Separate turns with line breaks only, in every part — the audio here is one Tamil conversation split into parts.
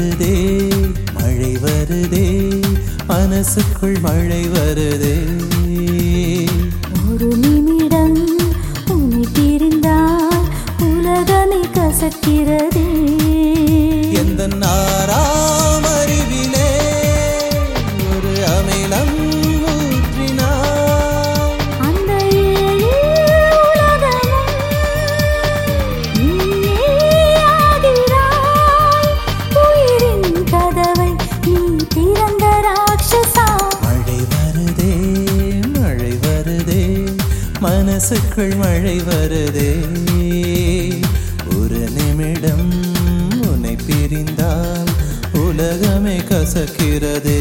வருதே மழை வருதே மனசுக்குள் மழை வருதே
ஒரு நிமிடம் உன்னை பிரிந்தால் உலகமே கசக்கிறதே
எந்த நாராம் அறிவிலே ஒரு அமிலம் ஊற்றினார்
அந்த உலகமும் நீயே ஆகிறாய் உயிரின் கதவை நீ திறந்த ராட்சசா
மழை வருதே மனசுக்குள் மழை வருதே ஒரு நிமிடம் உன்னை பிரிந்தால் உலகமே கசக்கிறதே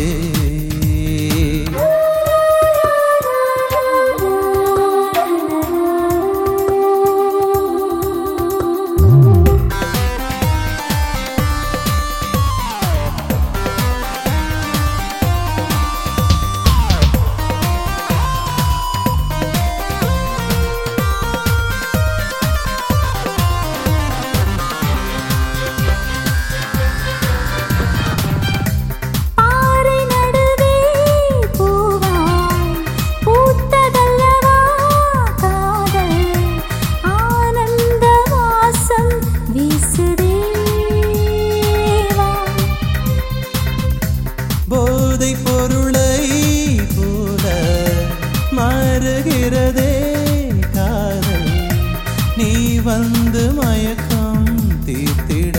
போதை பொருளை போல மாறுகிறதே காதல் நீ வந்து மயக்கம் தீர்த்திட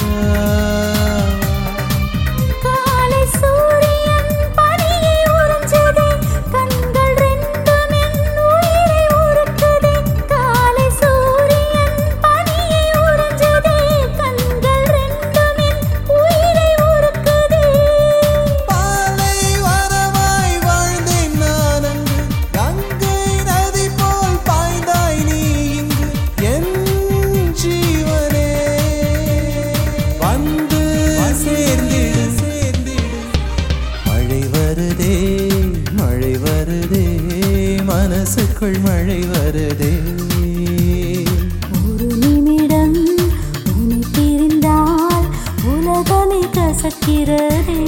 காலை சூரியன் பனியை உறிஞ்சுதே கண்கள் ரெண்டும் என் உயிரை உருக்குதே காலை சூரியன் பனியை உறிஞ்சுதே கண்கள் ரெண்டும் என் உயிரை உருக்குதே
பாலை வரமாய் வாழ்ந்தேன் நான் அங்கு கங்கை நதி போல் பாய்ந்தாய் நீ இங்கு என் ஜீவனே வந்து சேர்ந்திடு மழை வருதே மனசுக்குள் மழை வருதே
ஒரு நிமிடம் உன்னை பிரிந்தால் உலகமே கசக்கிறதே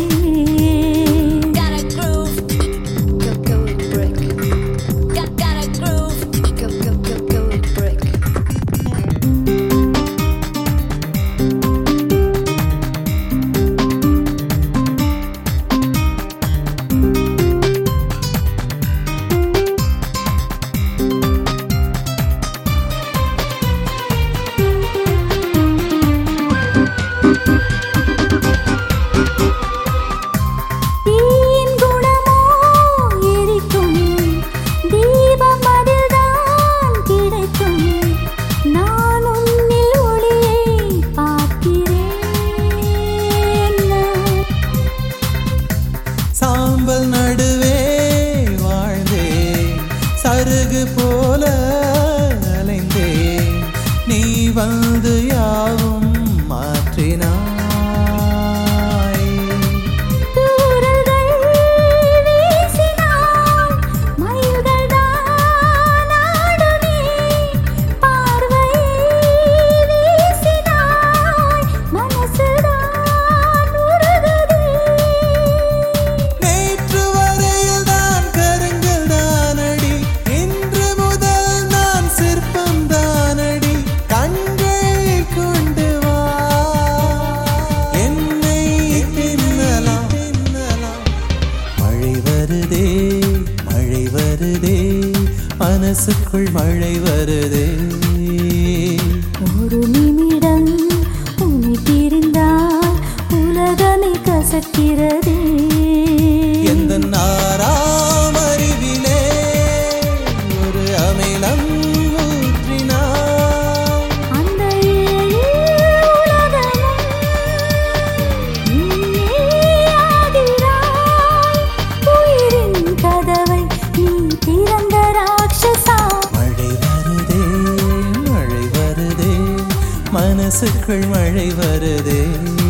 தீயின் குணமோ எரிக்கும் தீபம் அதில்தான் கிடைக்கும் நான் உன்னில் ஒளியை பார்க்கிறேன்
சாம்பல் நடுவே வாழ்ந்தே சருகு போல அலைந்தே நீ வந்து யாவும் மாற்றினாய்
தூறல்கள் வீசினாய் மயில்கள் தான் ஆடுமே பார்வை வீசினாய் மனசுதான் உருகுதே
நேற்று வரையில் தான் கருங்கல் தானடி இன்று முதல் நான் சிற்பம் தானடி கண்கள் கொண்டு வா என்னை தின்னலாம் மழை வருதே மனசுக்குள் மழை வருதே
ஒரு நிமிடம் உன்னை பிரிந்தால் உலகமே கசக்கிறதே
எந்த நாராம் அறிவிலே ஒரு அமிலம் ஊற்றினார்
அந்த உலகமும் நீயே ஆகிறாய் உயிரின் கதவை நீ திறந்த ராட்சசா
மழை வருதே மனசுக்குள் மழை வருதே